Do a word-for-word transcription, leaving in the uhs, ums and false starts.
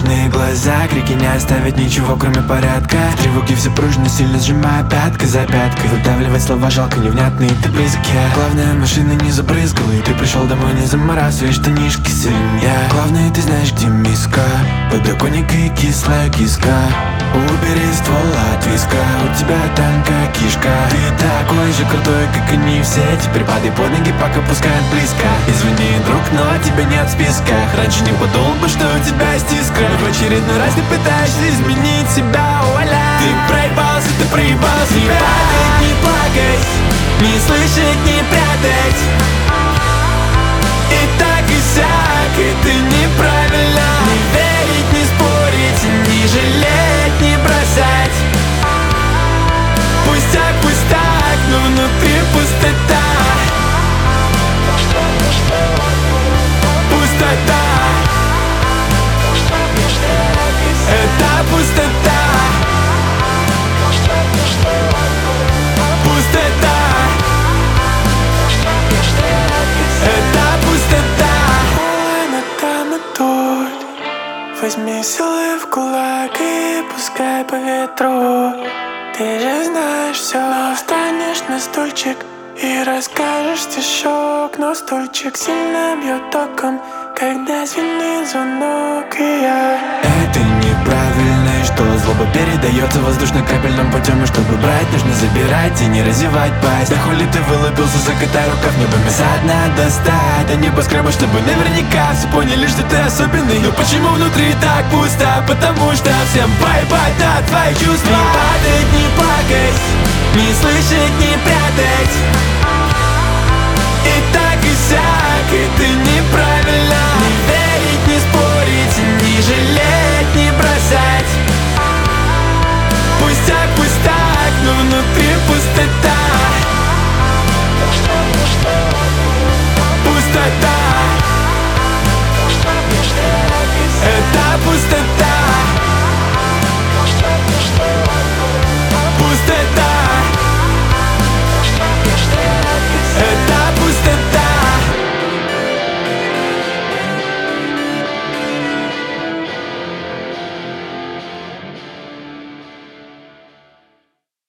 Влажные глаза, крики не оставят ничего, кроме порядка. Тревоги все пружины, сильно сжимая пятка за пяткой. Выдавливать слова жалко, невнятные, ты близок я. Главное, машина не забрызгала, и ты пришел домой, не заморав свои штанишки, свинья. Главное, ты знаешь, где миска, подоконник и кислая киска. Убери ствол от виска, у тебя танкая кишка. Ты такой же крутой, как они все. Теперь падай под ноги, пока пускают близко. Извини, друг, но тебя нет в списках. Раньше не подумал бы, что у тебя есть искра. В очередной раз ты пытаешься изменить себя, вуаля. Ты проебался, ты проебался. Не падать, не плакать, не слышать, не прятать. И так и сяк, и ты неправильно. Не верить, не спорить, не жалеть, не бросать. Пустяк, пусть так, но внутри пустота. Пустота. Это пустота. Пустота. Это пустота. Ой, но там и тут. Возьми силы в кулак и пускай по ветру. Ты же знаешь все. Но встанешь на стульчик и расскажешь стишок. Но стульчик сильно бьет током, когда звенит звонок, и я. Это неправильно, и что злоба передается воздушно-капельным путем. И чтобы брать, нужно забирать и не разевать пасть. Да хули ты вылупился, закатай рукав, небами сад надо достать. А небоскреба, чтобы наверняка все поняли, что ты особенный. Но почему внутри так пусто? Потому что всем поебать на твои чувства. Не падать, не плакать, не слышать, не прятать.